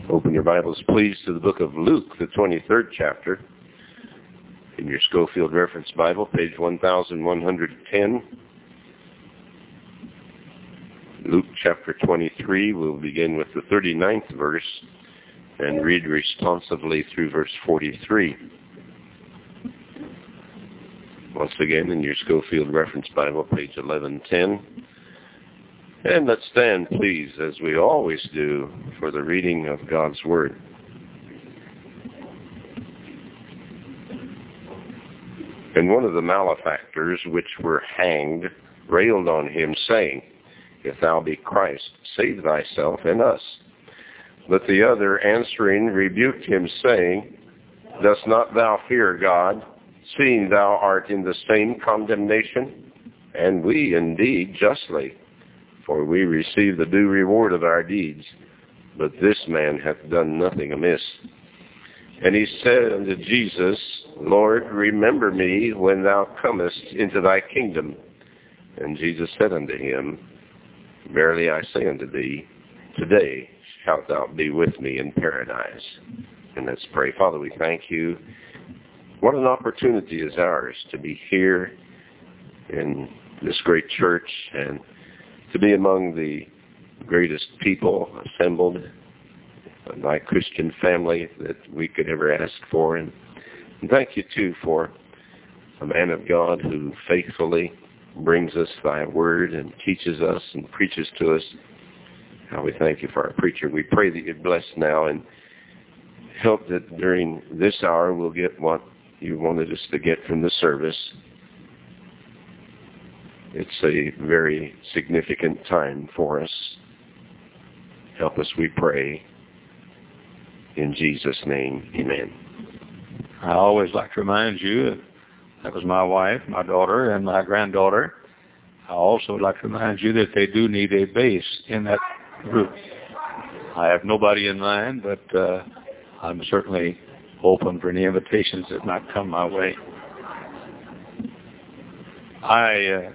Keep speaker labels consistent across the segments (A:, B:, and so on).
A: Open your Bibles, please, to the book of Luke, the 23rd chapter. In your Schofield Reference Bible, page 1110. Luke chapter 23, we'll begin with the 39th verse and read responsively through verse 43. Once again, in your Schofield Reference Bible, page 1110. And let's stand, please, as we always do, for the reading of God's Word. And one of the malefactors which were hanged railed on him, saying, If thou be Christ, save thyself and us. But the other answering rebuked him, saying, Dost not thou fear God, seeing thou art in the same condemnation? And we indeed justly, for we receive the due reward of our deeds. But this man hath done nothing amiss. And he said unto Jesus, Lord, remember me when thou comest into thy kingdom. And Jesus said unto him, Verily I say unto thee, today shalt thou be with me in paradise. And let's pray. Father, we thank you. What an opportunity is ours to be here in this great church and to be among the greatest people assembled, my Christian family that we could ever ask for. And thank you, too, for a man of God who faithfully brings us thy word and teaches us and preaches to us. How we thank you for our preacher. We pray that you'd bless now and help that during this hour we'll get what you wanted us to get from the service. It's a very significant time for us. Help us, we pray. In Jesus' name, amen.
B: I always like to remind you that was my wife, my daughter, and my granddaughter. I also would like to remind you that they do need a bass in that group. I have nobody in mind, but I'm certainly open for any invitations that might come my way. I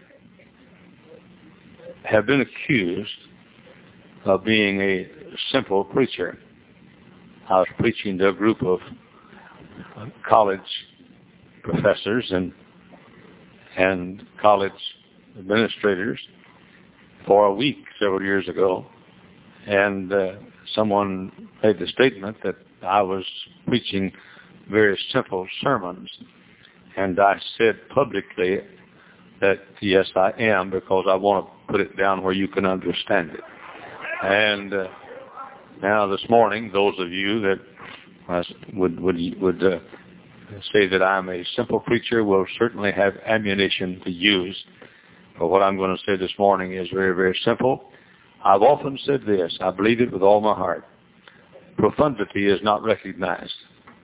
B: have been accused of being a simple preacher. I was preaching to a group of college professors and college administrators for a week several years ago, and someone made the statement that I was preaching very simple sermons, and I said publicly that yes, I am, because I want to put it down where you can understand it. And now this morning, those of you that would say that I'm a simple preacher will certainly have ammunition to use. But what I'm going to say this morning is very, very simple. I've often said this. I believe it with all my heart. Profundity is not recognized.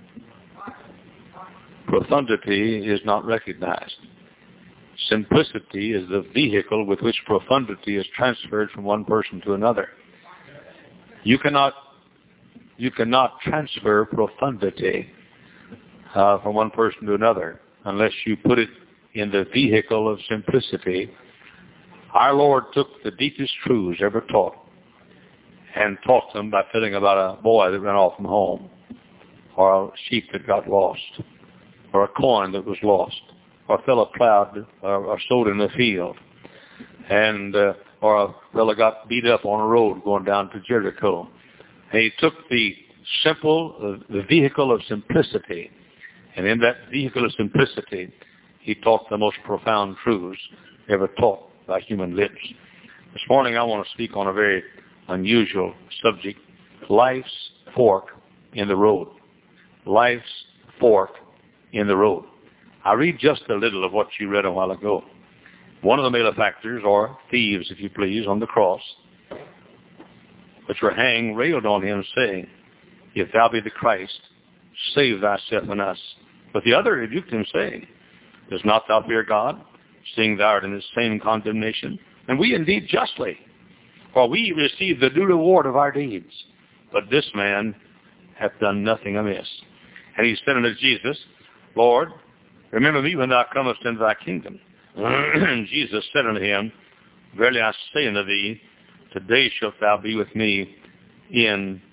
B: Profundity is not recognized. Simplicity is the vehicle with which profundity is transferred from one person to another. You cannot transfer profundity from one person to another unless you put it in the vehicle of simplicity. Our Lord took the deepest truths ever taught and taught them by telling about a boy that ran off from home, or a sheep that got lost, or a coin that was lost, or a fellow plowed or sowed in the field, and or a fellow got beat up on a road going down to Jericho. And he took the the vehicle of simplicity, and in that vehicle of simplicity, he taught the most profound truths ever taught by human lips. This morning I want to speak on a very unusual subject, life's fork in the road. Life's fork in the road. I read just a little of what you read a while ago. One of the malefactors, or thieves, if you please, on the cross, which were hanged, railed on him, saying, If thou be the Christ, save thyself and us. But the other rebuked him, saying, Dost not thou fear God, seeing thou art in the same condemnation? And we indeed justly, for we receive the due reward of our deeds. But this man hath done nothing amiss. And he said unto Jesus, Lord, remember me when thou comest into thy kingdom. And Jesus said unto him, Verily I say unto thee, today shalt thou be with me in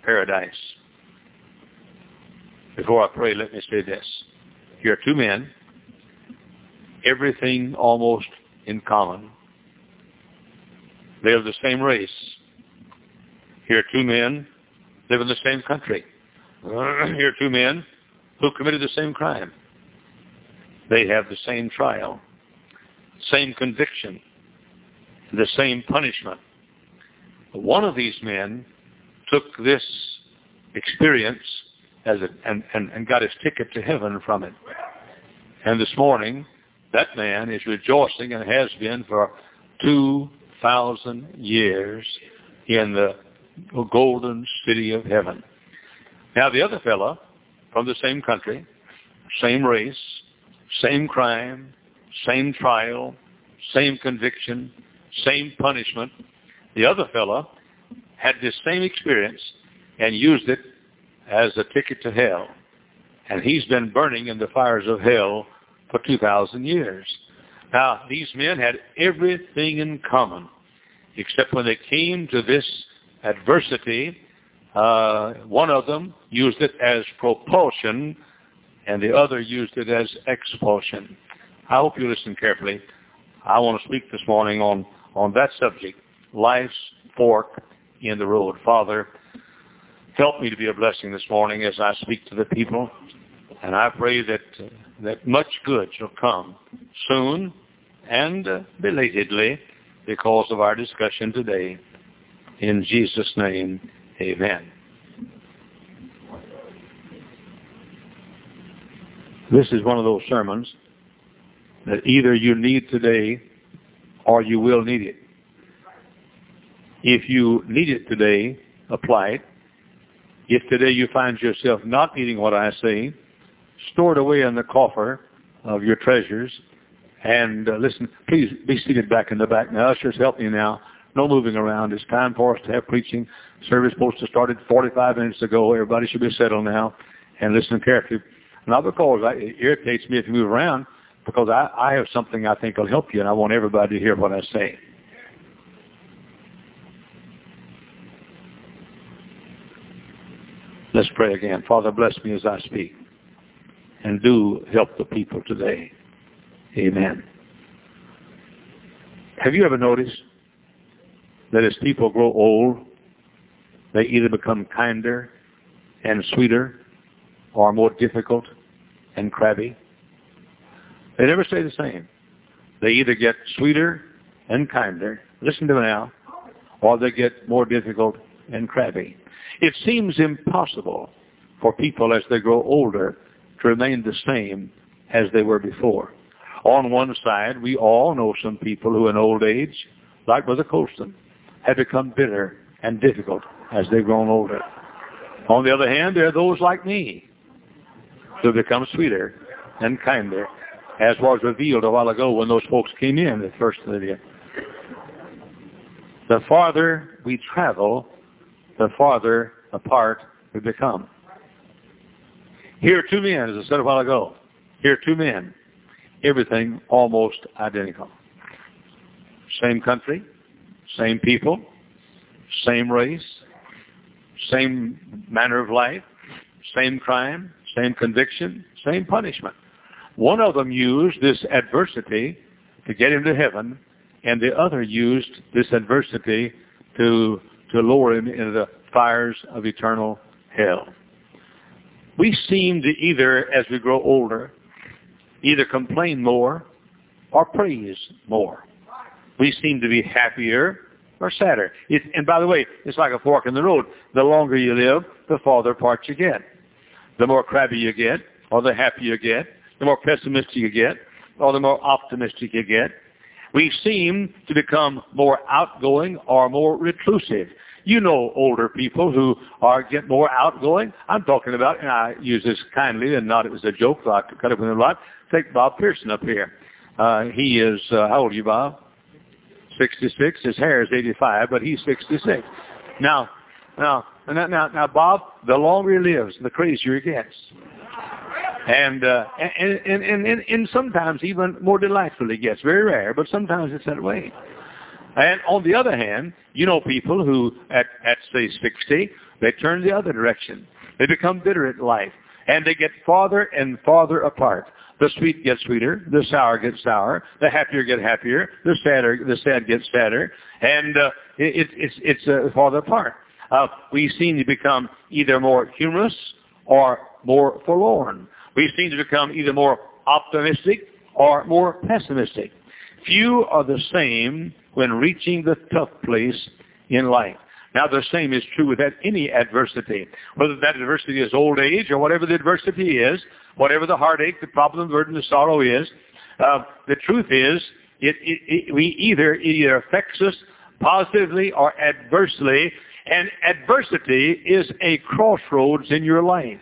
B: paradise. Before I pray, let me say this. Here are two men, everything almost in common. They are the same race. Here are two men, live in the same country. Here are two men who committed the same crime. They have the same trial, same conviction, the same punishment. One of these men took this experience and got his ticket to heaven from it. And this morning, that man is rejoicing and has been for 2,000 years in the golden city of heaven. Now the other fellow from the same country, same race, same crime, same trial, same conviction, same punishment. The other fellow had this same experience and used it as a ticket to hell. And he's been burning in the fires of hell for 2,000 years. Now, these men had everything in common, except when they came to this adversity, one of them used it as propulsion, and the other used it as expulsion. I hope you listen carefully. I want to speak this morning on that subject, life's fork in the road. Father, help me to be a blessing this morning as I speak to the people, and I pray that much good shall come soon and belatedly because of our discussion today. In Jesus' name, amen. This is one of those sermons that either you need today or you will need it. If you need it today, apply it. If today you find yourself not needing what I say, store it away in the coffer of your treasures. And listen, please be seated back in the back. Now, ushers, help me now. No moving around. It's time for us to have preaching. Service supposed to start 45 minutes ago. Everybody should be settled now and listen carefully. Not because it irritates me if you move around, because I have something I think will help you, and I want everybody to hear what I say. Let's pray again. Father, bless me as I speak, and do help the people today. Amen. Have you ever noticed that as people grow old, they either become kinder and sweeter or more difficult and crabby? They never stay the same. They either get sweeter and kinder, listen to me now, or they get more difficult and crabby. It seems impossible for people as they grow older to remain the same as they were before. On one side, we all know some people who in old age, like Brother Colston, have become bitter and difficult as they've grown older. On the other hand, there are those like me who become sweeter and kinder, as was revealed a while ago when those folks came in at First Lydia. The farther we travel, the farther apart we become. Here are two men, as I said a while ago. Here are two men. Everything almost identical. Same country, same people, same race, same manner of life, same crime, same conviction, same punishment. One of them used this adversity to get him to heaven, and the other used this adversity to lower him into the fires of eternal hell. We seem to either, as we grow older, either complain more or praise more. We seem to be happier or sadder. And by the way, it's like a fork in the road. The longer you live, the farther apart you get. The more crabby you get, or the happier you get, the more pessimistic you get, or the more optimistic you get. We seem to become more outgoing or more reclusive. You know older people who get more outgoing. I'm talking about, and I use this kindly and not as a joke, so I cut it with a lot. Take Bob Pearson up here. He is, how old are you, Bob? 66. His hair is 85, but he's 66. Now, Bob, the longer he lives, the crazier he gets. And sometimes even more delightful he gets. Very rare, but sometimes it's that way. And on the other hand, you know people who, at say 60, they turn the other direction. They become bitter at life, and they get farther and farther apart. The sweet gets sweeter, the sour gets sour, the happier get happier, the sad gets sadder, and it's farther apart. We seem to become either more humorous or more forlorn. We seem to become either more optimistic or more pessimistic. Few are the same when reaching the tough place in life. Now, the same is true with any adversity, whether that adversity is old age or whatever the adversity is, whatever the heartache, the problem, the burden, the sorrow is. The truth is, it either affects us positively or adversely, and adversity is a crossroads in your life.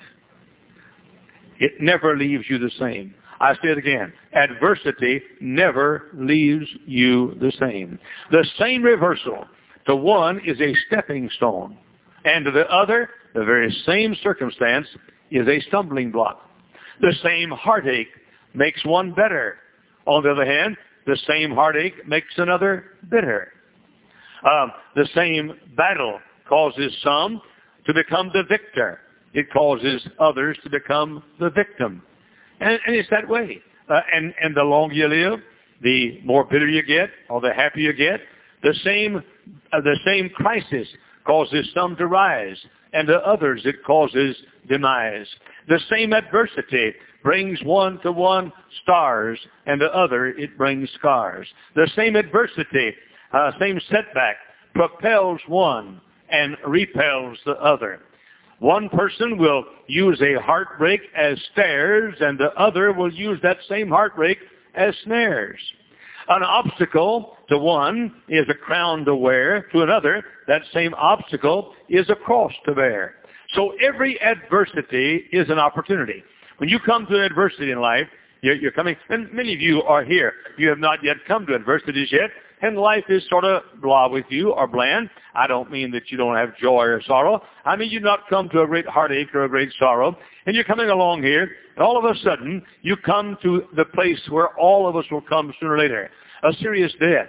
B: It never leaves you the same. I say it again. Adversity never leaves you the same. The same reversal to one is a stepping stone, and to the other, the very same circumstance is a stumbling block. The same heartache makes one better. On the other hand, the same heartache makes another bitter. The same battle causes some to become the victor. It causes others to become the victim. And it's that way. And the longer you live, the more bitter you get, or the happier you get. The same crisis causes some to rise, and to others it causes demise. The same adversity brings one to one stars, and to other it brings scars. The same adversity, same setback, propels one and repels the other. One person will use a heartbreak as stairs, and the other will use that same heartbreak as snares. An obstacle to one is a crown to wear. To another, that same obstacle is a cross to bear. So every adversity is an opportunity. When you come to adversity in life, you're coming, and many of you are here. You have not yet come to adversities yet, and life is sort of blah with you or bland. I don't mean that you don't have joy or sorrow. I mean you've not come to a great heartache or a great sorrow, and you're coming along here, and all of a sudden you come to the place where all of us will come sooner or later. A serious death,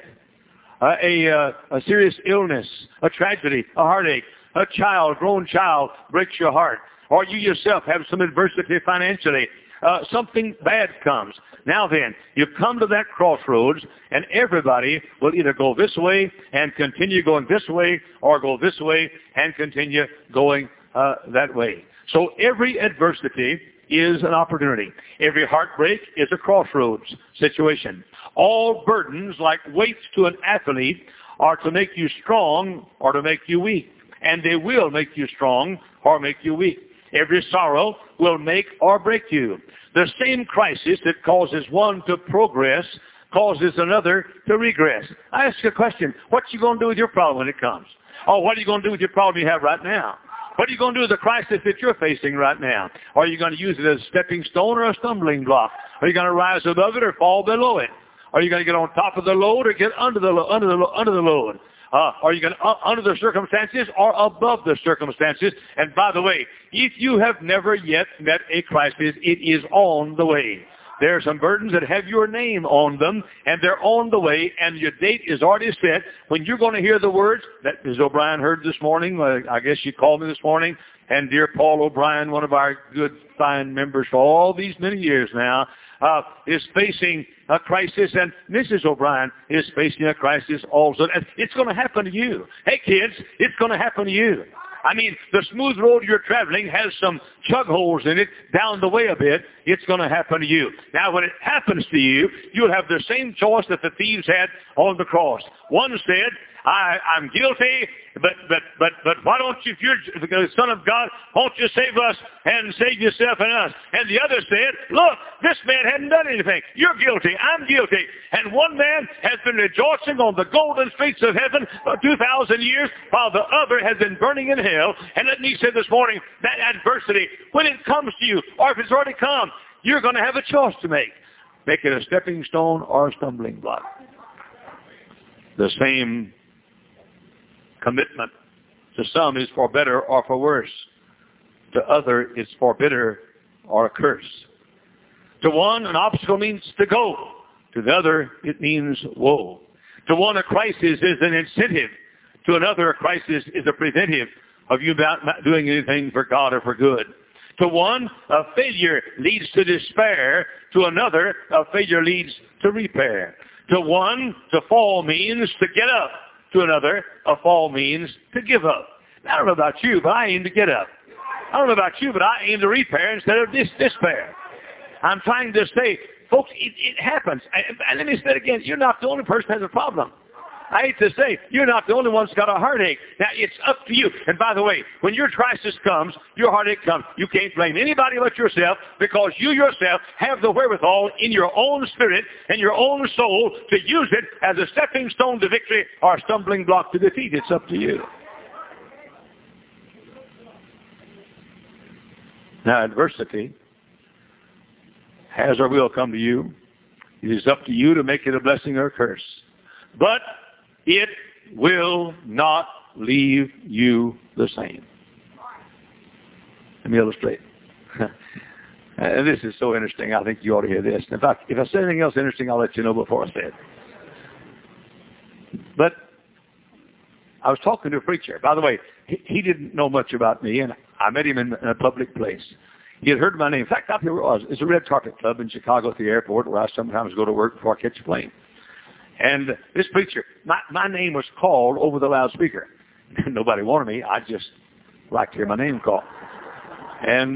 B: a serious illness, a tragedy, a heartache, a grown child breaks your heart, or you yourself have some adversity financially. Something bad comes. Now then, you come to that crossroads, and everybody will either go this way and continue going this way, or go this way and continue going that way. So every adversity is an opportunity. Every heartbreak is a crossroads situation. All burdens, like weights to an athlete, are to make you strong or to make you weak. And they will make you strong or make you weak. Every sorrow will make or break you. The same crisis that causes one to progress causes another to regress. I ask you a question. What you going to do with your problem when it comes? Oh, what are you going to do with your problem you have right now? What are you going to do with the crisis that you're facing right now? Are you going to use it as a stepping stone or a stumbling block? Are you going to rise above it or fall below it? Are you going to get on top of the load or get under the load? Are you going to under the circumstances or above the circumstances? And by the way, if you have never yet met a crisis, it is on the way. There are some burdens that have your name on them, and they're on the way, and your date is already set when you're going to hear the words that Ms. O'Brien heard this morning. I guess she called me this morning. And dear Paul O'Brien, one of our good, fine members for all these many years now, is facing a crisis, and Mrs. O'Brien is facing a crisis also. And it's going to happen to you. Hey, kids, it's going to happen to you. I mean, the smooth road you're traveling has some chug holes in it down the way a bit. It's going to happen to you. Now, when it happens to you, you'll have the same choice that the thieves had on the cross. One said, I'm guilty, but why don't you, if you're the Son of God, won't you save us and save yourself and us? And the other said, look, this man hadn't done anything. You're guilty. I'm guilty. And one man has been rejoicing on the golden streets of heaven for 2,000 years, while the other has been burning in hell. And let me say this morning, that adversity, when it comes to you, or if it's already come, you're going to have a choice to make. Make it a stepping stone or a stumbling block. The same commitment to some is for better or for worse. To other, it's for bitter or a curse. To one, an obstacle means to go. To the other, it means woe. To one, a crisis is an incentive. To another, a crisis is a preventive of you not doing anything for God or for good. To one, a failure leads to despair. To another, a failure leads to repair. To one, to fall means to get up. To another, a fall means to give up. I don't know about you, but I aim to get up. I don't know about you, but I aim to repair instead of despair. I'm trying to say, folks, it happens. And let me say it again. You're not the only person that has a problem. I hate to say, you're not the only one that's got a heartache. Now, it's up to you. And by the way, when your crisis comes, your heartache comes, you can't blame anybody but yourself, because you yourself have the wherewithal in your own spirit and your own soul to use it as a stepping stone to victory or a stumbling block to defeat. It's up to you. Now, adversity has or will come to you. It is up to you to make it a blessing or a curse. But it will not leave you the same. Let me illustrate. And this is so interesting. I think you ought to hear this. If I say anything else interesting, I'll let you know before I say it. But I was talking to a preacher. By the way, he didn't know much about me, and I met him in a public place. He had heard my name. In fact, out here it was. It's a red carpet club in Chicago at the airport where I sometimes go to work before I catch a plane. And this preacher, my name was called over the loudspeaker. Nobody wanted me. I just liked to hear my name called. And,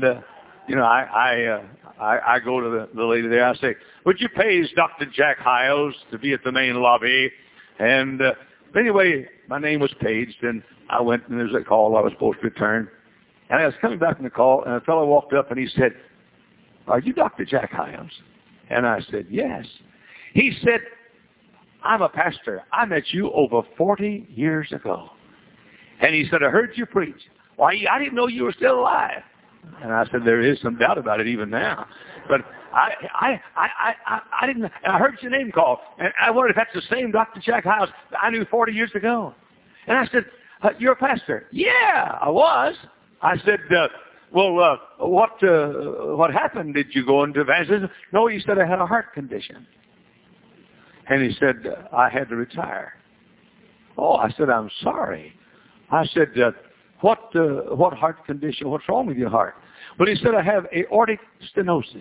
B: I go to the lady there. I say, would you page Dr. Jack Hiles to be at the main lobby? And anyway, my name was paged, and I went, and there was a call I was supposed to return. And I was coming back from the call, and a fellow walked up, and he said, are you Dr. Jack Hiles? And I said, yes. He said, I'm a pastor. I met you over 40 years ago. And he said, I heard you preach. Why, I didn't know you were still alive. And I said, there is some doubt about it even now. But I didn't, and I heard your name called. And I wondered if that's the same Dr. Jack Hiles I knew 40 years ago. And I said, you're a pastor? Yeah, I was. I said, what happened? Did you go into evangelism? No, he said, I had a heart condition. And he said, I had to retire. Oh, I said, I'm sorry. I said, what heart condition? What's wrong with your heart? Well, he said, I have aortic stenosis.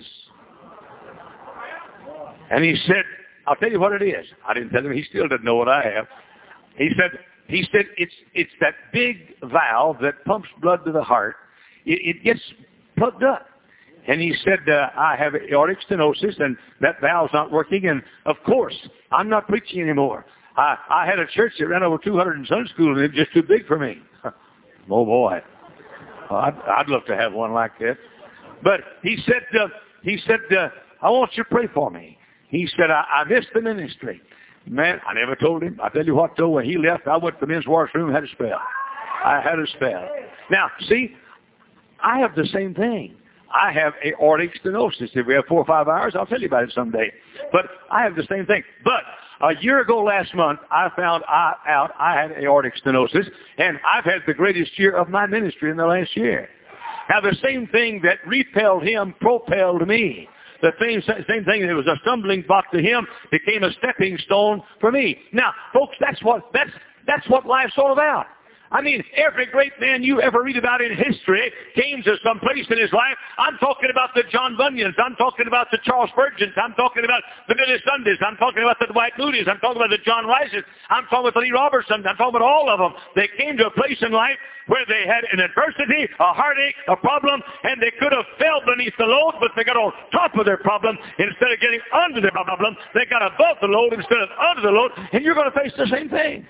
B: And he said, I'll tell you what it is. I didn't tell him. He still didn't know what I have. He said, it's that big valve that pumps blood to the heart. It gets plugged up. And he said, I have aortic stenosis, and that valve's not working. And, of course, I'm not preaching anymore. I had a church that ran over 200 in Sunday school, and it was just too big for me. Oh, boy. I'd love to have one like that. But he said, I want you to pray for me. He said, I missed the ministry. Man, I never told him. I tell you what, though, when he left, I went to the men's washroom and had a spell. I had a spell. Now, see, I have the same thing. I have aortic stenosis. If we have 4 or 5 hours, I'll tell you about it someday. But I have the same thing. But a year ago last month, I found out I had aortic stenosis, and I've had the greatest year of my ministry in the last year. Now, the same thing that repelled him propelled me. The same thing that was a stumbling block to him became a stepping stone for me. Now, folks, that's what life's all about. I mean, every great man you ever read about in history came to some place in his life. I'm talking about the John Bunyans. I'm talking about the Charles Spurgeons. I'm talking about the Billy Sundays. I'm talking about the Dwight Moody's. I'm talking about the John Rices. I'm talking about the Lee Robertsons. I'm talking about all of them. They came to a place in life where they had an adversity, a heartache, a problem, and they could have fell beneath the load, but they got on top of their problem. Instead of getting under their problem, they got above the load instead of under the load, and you're going to face the same thing.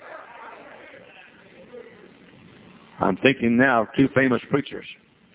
B: I'm thinking now of 2 famous preachers.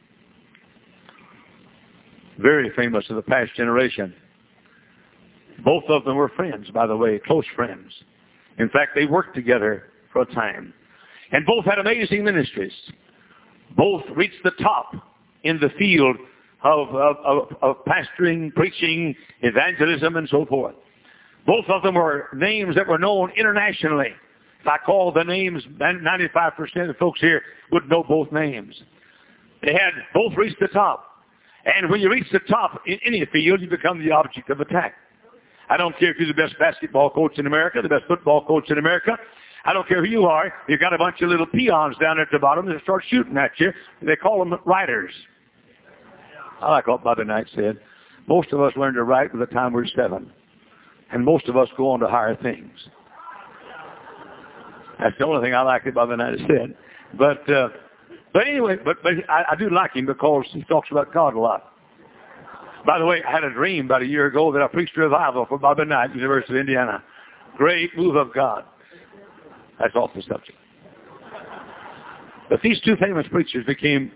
B: Very famous of the past generation. Both of them were friends, by the way, close friends. In fact, they worked together for a time. And both had amazing ministries. Both reached the top in the field of pastoring, preaching, evangelism, and so forth. Both of them were names that were known internationally. If I call the names, 95% of folks here would know both names. They had both reached the top. And when you reach the top in any field, you become the object of attack. I don't care if you're the best basketball coach in America, the best football coach in America. I don't care who you are. You've got a bunch of little peons down there at the bottom that start shooting at you. They call them writers. I like what Bobby Knight said. Most of us learn to write by the time we're 7. And most of us go on to higher things. That's the only thing I like that Bobby Knight said. But anyway, but I do like him because he talks about God a lot. By the way, I had a dream about a year ago that I preached a revival for Bobby Knight, University of Indiana. Great move of God. That's off the subject. But these two famous preachers became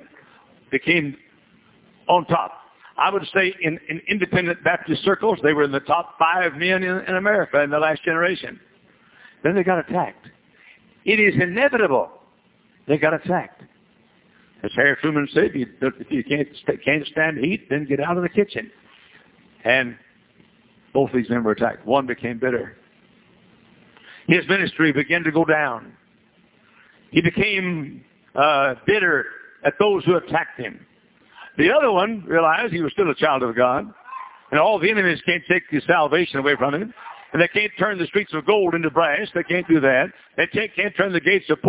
B: on top. I would say in independent Baptist circles, they were in the top 5 men in America in the last generation. Then they got attacked. It is inevitable. They got attacked. As Harry Truman said, if you can't stand heat, then get out of the kitchen. And both these men were attacked. One became bitter. His ministry began to go down. He became bitter at those who attacked him. The other one realized he was still a child of God, and all the enemies can't take his salvation away from him, and they can't turn the streets of gold into brass. They can't do that. They can't turn the gates of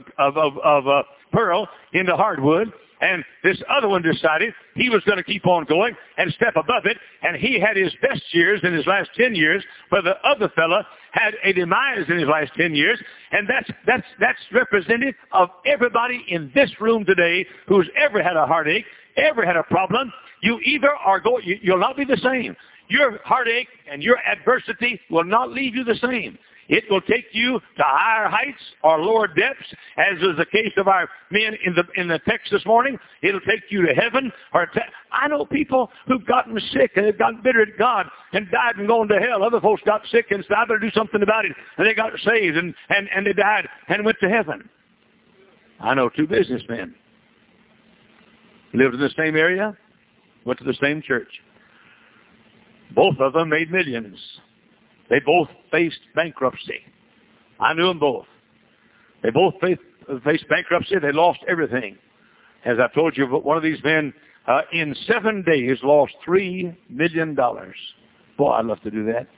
B: pearl into hardwood. And this other one decided he was going to keep on going and step above it. And he had his best years in his last 10 years, but the other fella had a demise in his last 10 years. And that's representative of everybody in this room today who's ever had a heartache, ever had a problem. You either are you'll not be the same. Your heartache and your adversity will not leave you the same. It will take you to higher heights or lower depths, as is the case of our men in the text this morning. It'll take you to heaven. I know people who've gotten sick and they've gotten bitter at God and died and gone to hell. Other folks got sick and said, I better do something about it. And they got saved and they died and went to heaven. I know 2 businessmen. Lived in the same area, went to the same church. Both of them made millions. They both faced bankruptcy. I knew them both. They both faced bankruptcy. They lost everything. As I told you, one of these men, in 7 days, lost $3 million. Boy, I'd love to do that.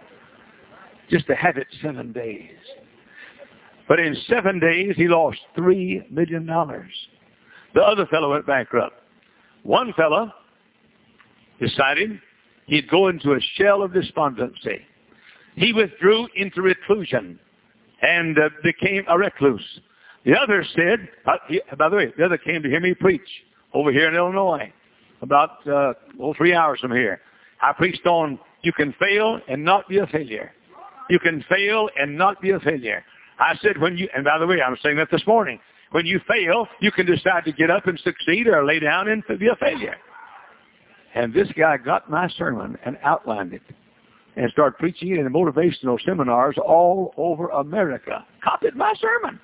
B: Just to have it 7 days. But in 7 days, he lost $3 million. The other fellow went bankrupt. One fellow decided he'd go into a shell of despondency. He withdrew into reclusion and became a recluse. The other said, by the way, the other came to hear me preach over here in Illinois about 3 hours from here. I preached on you can fail and not be a failure. You can fail and not be a failure. I said and by the way, I'm saying that this morning, when you fail, you can decide to get up and succeed or lay down and be a failure. And this guy got my sermon and outlined it and started preaching it in motivational seminars all over America. Copied my sermon.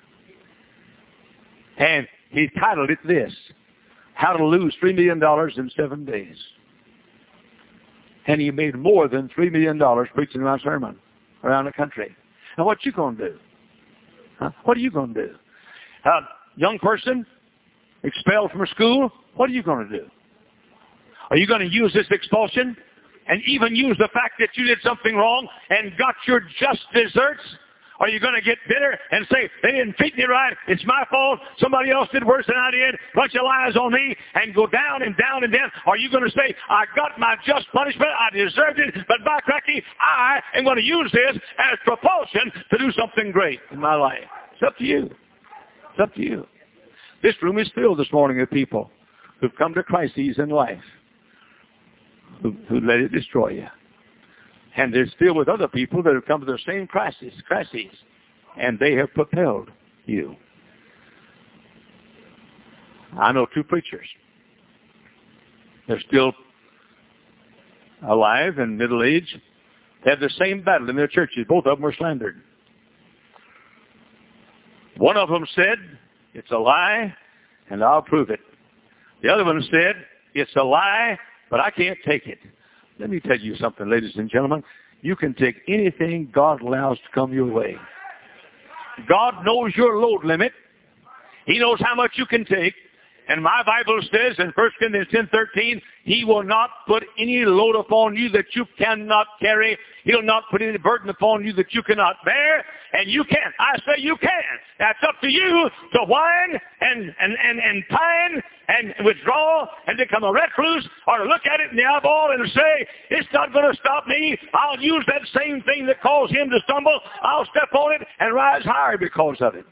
B: And he titled it this, How to Lose $3 Million in 7 Days. And he made more than $3 million preaching my sermon around the country. Now what you going to do? Huh? What are you going to do? Young person, expelled from school, what are you going to do? Are you going to use this expulsion and even use the fact that you did something wrong and got your just deserts? Are you going to get bitter and say, they didn't treat me right, it's my fault, somebody else did worse than I did, bunch of lies on me, and go down and down and down? Are you going to say, I got my just punishment, I deserved it, but by cracky, I am going to use this as propulsion to do something great in my life? It's up to you. It's up to you. This room is filled this morning with people who've come to crises in life, who let it destroy you. And there's filled with other people that have come to the same crises, and they have propelled you. I know 2 preachers. They're still alive and middle age. They had the same battle in their churches. Both of them were slandered. One of them said, it's a lie, and I'll prove it. The other one said, it's a lie, but I can't take it. Let me tell you something, ladies and gentlemen. You can take anything God allows to come your way. God knows your load limit. He knows how much you can take. And my Bible says in 1 Corinthians 10:13, He will not put any load upon you that you cannot carry. He'll not put any burden upon you that you cannot bear. And you can. I say you can. That's up to you to whine and pine and withdraw and become a recluse, or to look at it in the eyeball and say, it's not going to stop me. I'll use that same thing that caused him to stumble. I'll step on it and rise higher because of it.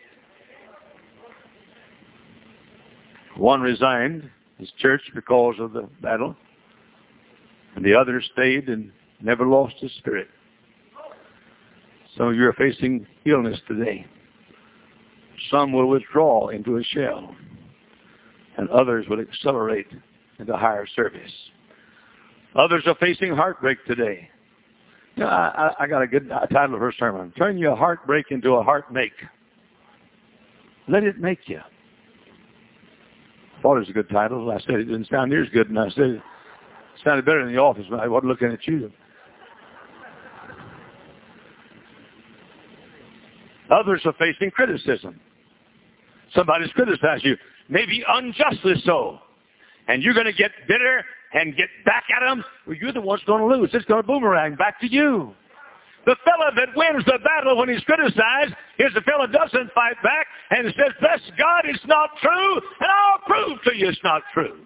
B: One resigned his church because of the battle, and the other stayed and never lost his spirit. Some of you are facing illness today. Some will withdraw into a shell, and others will accelerate into higher service. Others are facing heartbreak today. You know, I got a good title of her sermon. Turn your heartbreak into a heart make. Let it make you. I thought it was a good title. I said it didn't sound near as good, and I said it sounded better in the office when I wasn't looking at you. Others are facing criticism. Somebody's criticized you, maybe unjustly so. And you're going to get bitter and get back at them. Well, you're the one's going to lose. It's going to boomerang back to you. The fellow that wins the battle when he's criticized is the fellow that doesn't fight back and says, bless God, it's not true, and I'll prove to you it's not true.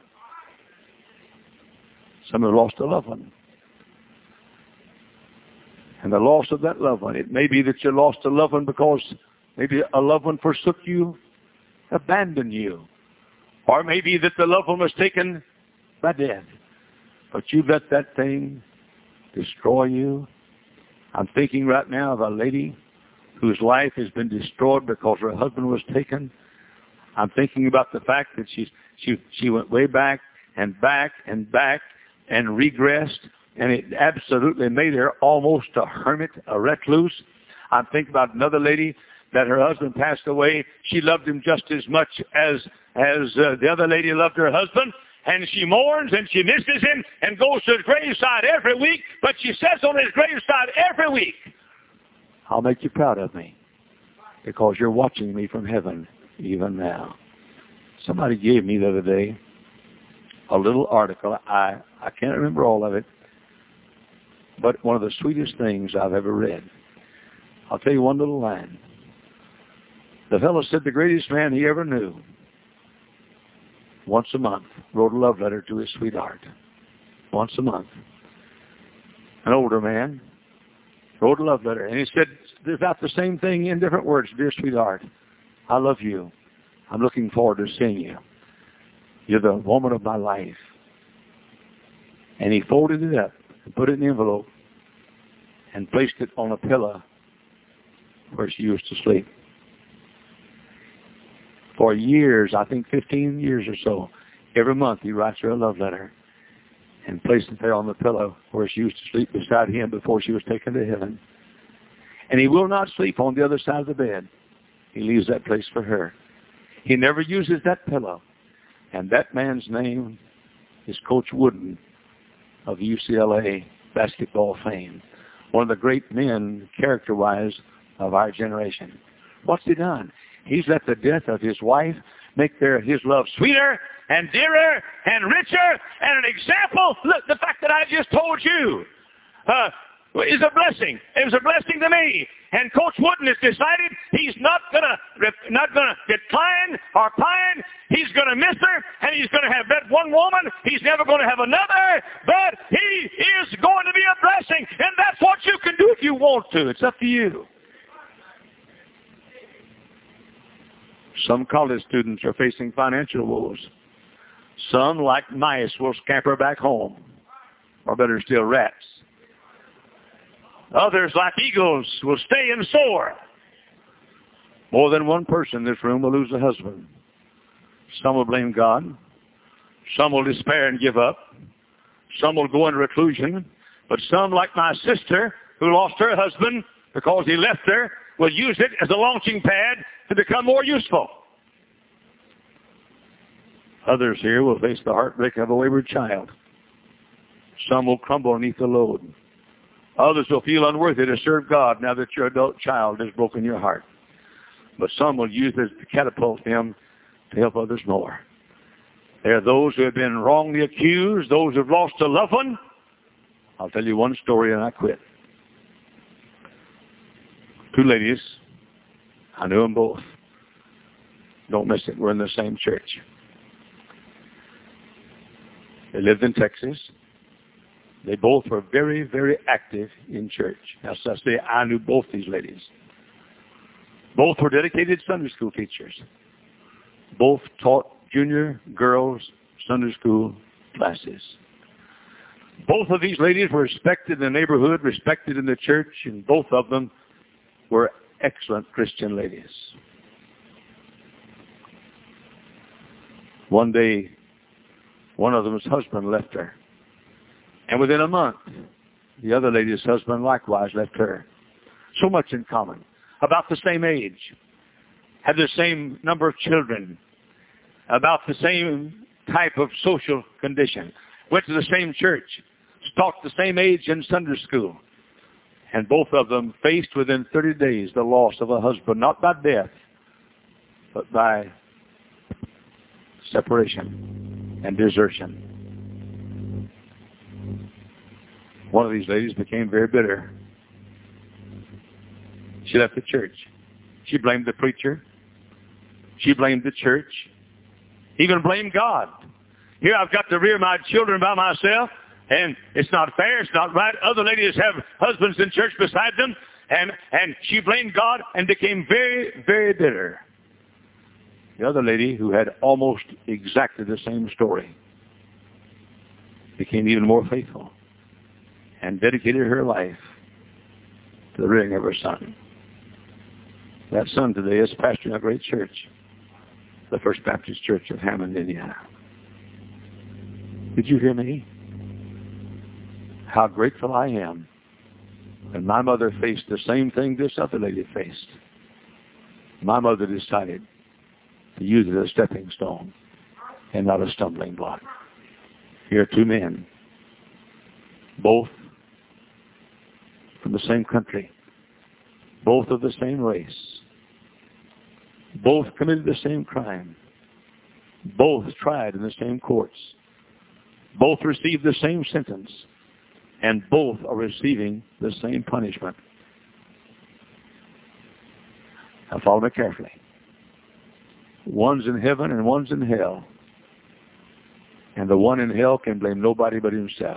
B: Some have lost a loved one. And the loss of that loved one, it may be that you lost a loved one because maybe a loved one forsook you, abandoned you. Or maybe that the loved one was taken by death. But you let that thing destroy you. I'm thinking right now of a lady whose life has been destroyed because her husband was taken. I'm thinking about the fact that she went way back and back and back and regressed, and it absolutely made her almost a hermit, a recluse. I'm thinking about another lady that her husband passed away. She loved him just as much as the other lady loved her husband. And she mourns and she misses him and goes to his graveside every week. But she says on his graveside every week, I'll make you proud of me because you're watching me from heaven even now. Somebody gave me the other day a little article. I can't remember all of it, but one of the sweetest things I've ever read. I'll tell you one little line. The fellow said the greatest man he ever knew, once a month, wrote a love letter to his sweetheart. Once a month. An older man wrote a love letter. And he said about the same thing in different words. Dear sweetheart, I love you. I'm looking forward to seeing you. You're the woman of my life. And he folded it up and put it in an envelope and placed it on a pillow where she used to sleep. For years, I think 15 years or so, every month he writes her a love letter and places it there on the pillow where she used to sleep beside him before she was taken to heaven. And he will not sleep on the other side of the bed. He leaves that place for her. He never uses that pillow. And that man's name is Coach Wooden of UCLA basketball fame. One of the great men, character-wise, of our generation. What's he done? He's let the death of his wife make his love sweeter and dearer and richer and an example. Look, the fact that I just told you is a blessing. It was a blessing to me. And Coach Wooden has decided he's not gonna decline or pine. He's gonna miss her, and he's gonna have that one woman. He's never gonna have another, but he is going to be a blessing, and that's what you can do if you want to. It's up to you. Some college students are facing financial woes. Some, like mice, will scamper back home, or better still, rats. Others, like eagles, will stay and soar. More than one person in this room will lose a husband. Some will blame God. Some will despair and give up. Some will go into reclusion. But some, like my sister, who lost her husband because he left her, will use it as a launching pad to become more useful. Others here will face the heartbreak of a wayward child. Some will crumble beneath the load. Others will feel unworthy to serve God now that your adult child has broken your heart. But some will use this to catapult them to help others more. There are those who have been wrongly accused, those who have lost a loved one. I'll tell you one story and I quit. Two ladies, I knew them both. Don't miss it, we're in the same church. They lived in Texas. They both were very, very active in church. As I say, I knew both these ladies. Both were dedicated Sunday school teachers. Both taught junior girls Sunday school classes. Both of these ladies were respected in the neighborhood, respected in the church, and both of them were excellent Christian ladies. One day, one of them's husband left her. And within a month, the other lady's husband likewise left her. So much in common. About the same age. Had the same number of children. About the same type of social condition. Went to the same church. Taught the same age in Sunday school. And both of them faced within 30 days the loss of a husband. Not by death, but by separation and desertion. One of these ladies became very bitter. She left the church. She blamed the preacher. She blamed the church. Even blamed God. Here I've got to rear my children by myself, and it's not fair, it's not right. Other ladies have husbands in church beside them, and she blamed God and became very, very bitter. The other lady, who had almost exactly the same story, became even more faithful and dedicated her life to the rearing of her son. That son today is pastoring a great church, the First Baptist Church of Hammond, Indiana. Did you hear me? How grateful I am. And my mother faced the same thing this other lady faced. My mother decided to use it as a stepping stone and not a stumbling block. Here are two men, both from the same country, both of the same race, both committed the same crime, both tried in the same courts, both received the same sentence, and both are receiving the same punishment. Now follow me carefully. One's in heaven and one's in hell. And the one in hell can blame nobody but himself.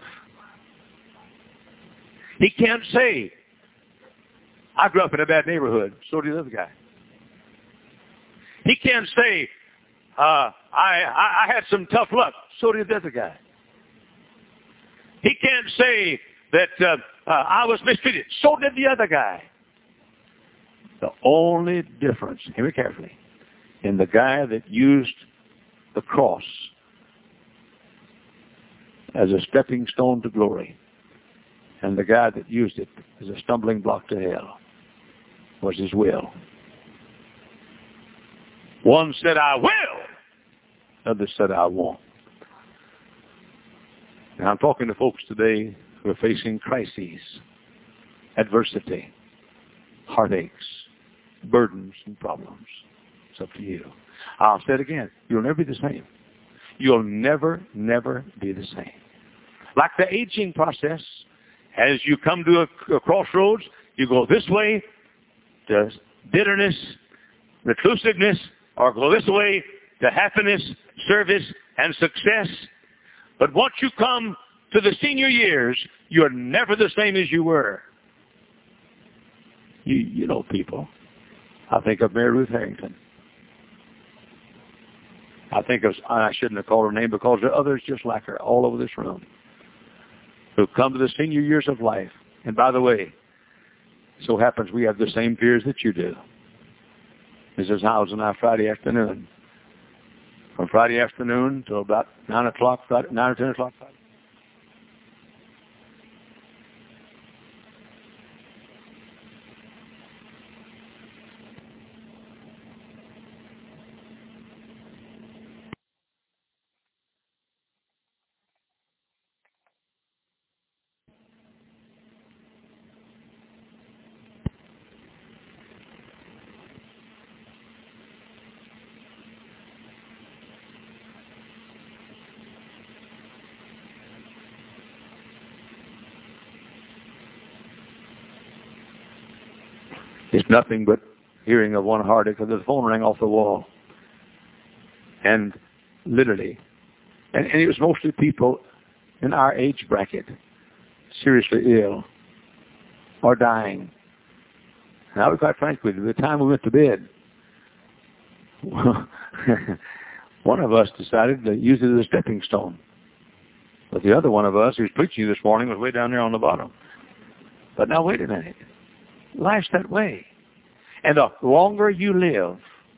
B: He can't say, I grew up in a bad neighborhood, so did the other guy. He can't say, I had some tough luck, so did the other guy. He can't say that I was mistreated, so did the other guy. The only difference, hear me carefully, in the guy that used the cross as a stepping stone to glory and the guy that used it as a stumbling block to hell was his will. One said, I will. The other said, I won't. Now I'm talking to folks today who are facing crises, adversity, heartaches, burdens, and problems. It's up to you. I'll say it again. You'll never be the same. You'll never, never be the same. Like the aging process, as you come to a crossroads, you go this way to bitterness, reclusiveness, or go this way to happiness, service, and success. But once you come to the senior years, you're never the same as you were. You know people. I think of Mary Ruth Harrington. I shouldn't have called her name because there are others just like her all over this room who come to the senior years of life. And by the way, it so happens we have the same fears that you do. Mrs. Howes and I Friday afternoon. From Friday afternoon till about 9 or 10 o'clock Friday. It's nothing but hearing of one heartache, because the phone rang off the wall. And literally, and it was mostly people in our age bracket, seriously ill or dying. And I'll be quite frank with you, by the time we went to bed, one of us decided to use it as a stepping stone. But the other one of us, who's preaching this morning, was way down there on the bottom. But now wait a minute. Life's that way. And the longer you live,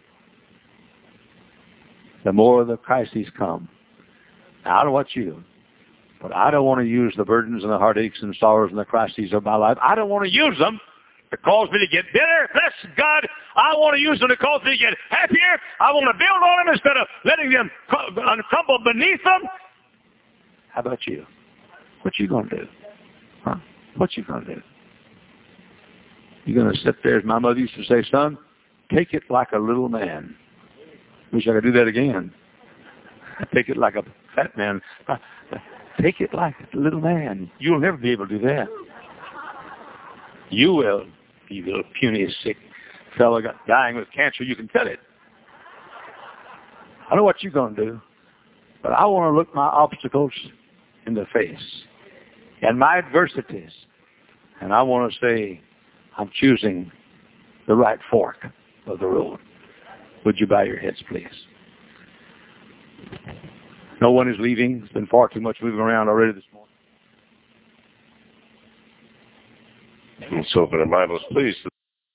B: the more the crises come. Now, I don't know what you, but I don't want to use the burdens and the heartaches and sorrows and the crises of my life. I don't want to use them to cause me to get bitter. Bless God. I want to use them to cause me to get happier. I want to build on them instead of letting them crumble beneath them. How about you? What you going to do? Huh? What you going to do? You're going to sit there, as my mother used to say, son, take it like a little man. Wish I could do that again. Take it like a fat man. Take it like a little man. You'll never be able to do that. You will, you little puny, sick fellow dying with cancer. You can tell it. I know what you're going to do, but I want to look my obstacles in the face and my adversities, and I want to say, I'm choosing the right fork of the road. Would you bow your heads, please? No one is leaving. It's been far too much moving around already this morning.
A: And so open our Bibles, please.